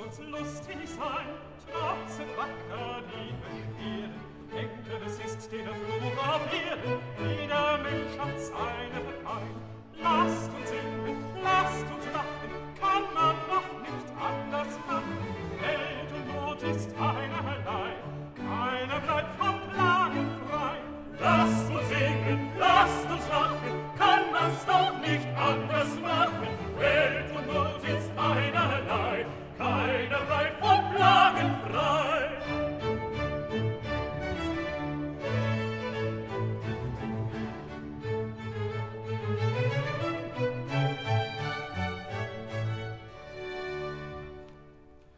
uns lustig sein, trotzet wacker die Beschwerden. Denken, es ist der Fluch auf Erden, jeder Mensch hat seine Pein. Lasst uns singen, lasst uns lachen, kann man doch nicht anders machen. Welt und Not ist ein